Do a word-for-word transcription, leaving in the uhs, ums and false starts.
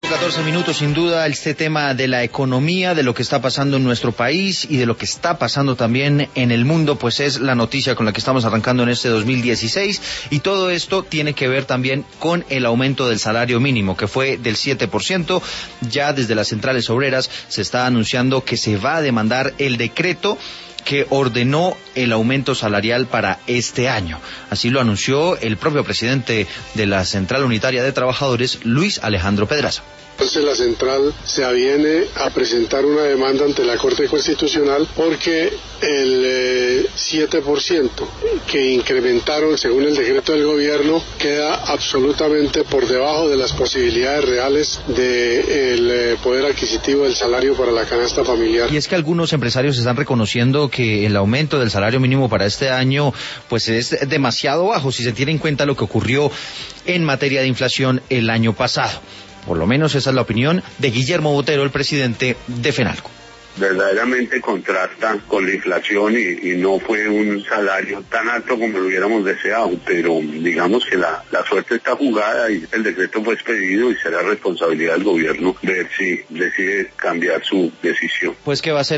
catorce minutos, sin duda, este tema de la economía, de lo que está pasando en nuestro país y de lo que está pasando también en el mundo, pues es la noticia con la que estamos arrancando en este dos mil dieciséis, y todo esto tiene que ver también con el aumento del salario mínimo, que fue del siete por ciento. Ya desde las centrales obreras se está anunciando que se va a demandar el decreto que ordenó el aumento salarial para este año. Así lo anunció el propio presidente de la Central Unitaria de Trabajadores, Luis Alejandro Pedraza. Entonces la central se aviene a presentar una demanda ante la Corte Constitucional porque el eh, siete por ciento que incrementaron según el decreto del gobierno queda absolutamente por debajo de las posibilidades reales del eh, poder adquisitivo del salario para la canasta familiar. Y es que algunos empresarios están reconociendo que el aumento del salario mínimo para este año pues es demasiado bajo si se tiene en cuenta lo que ocurrió en materia de inflación el año pasado. Por lo menos esa es la opinión de Guillermo Botero, el presidente de FENALCO. Verdaderamente contrasta con la inflación y, y no fue un salario tan alto como lo hubiéramos deseado, pero digamos que la, la suerte está jugada y el decreto fue expedido y será responsabilidad del gobierno ver si decide cambiar su decisión. Pues que va a ser